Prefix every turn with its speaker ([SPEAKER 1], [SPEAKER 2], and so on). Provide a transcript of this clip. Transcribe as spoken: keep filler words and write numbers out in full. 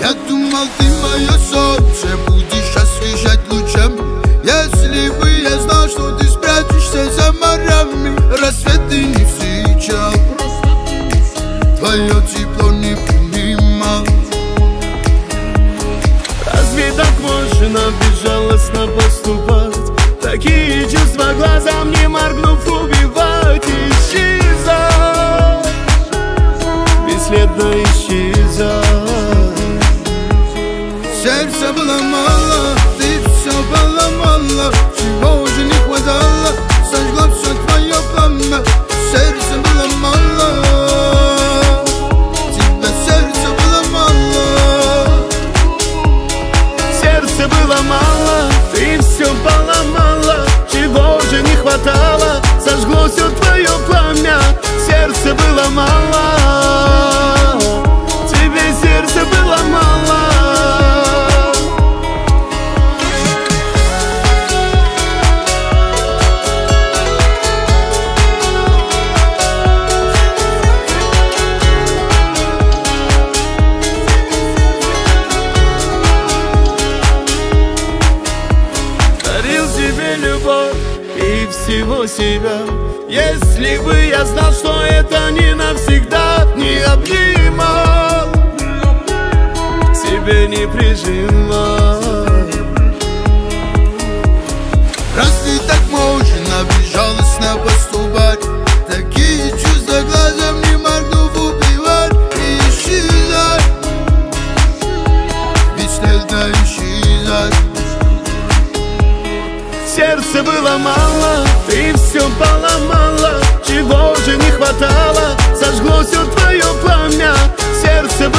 [SPEAKER 1] Я думал, ты мое солнце, будешь освещать лучами. Если бы я знал, что ты спрячешься за морями, рассветы не встречал, твое тепло не понимал.
[SPEAKER 2] Разве так можно безжалостно поступать? Такие чувства глазам не моргнув убивать, исчезать, бесследно исчезать.
[SPEAKER 1] Сердце было мало, ты все поломала, чего уже не хватало, сожгло все твое пламя. Сердце было мало, тебе сердце было мало.
[SPEAKER 2] Сердце было мало, ты все поломала, чего уже не хватало, сожгло все твое пламя. Сердце было мало, тебе сердце было мало. Любовь и всего себя. Если бы я знал, что это не навсегда, не обнимал, к себе не прижимал.
[SPEAKER 1] Разве так можно безжалостно поступать? Такие чувства глазом не моргнув убивать и исчезать, бесследно исчезать.
[SPEAKER 2] Сердце было мало, ты все поломала, чего же не хватало, сожгло все твое пламя. Сердце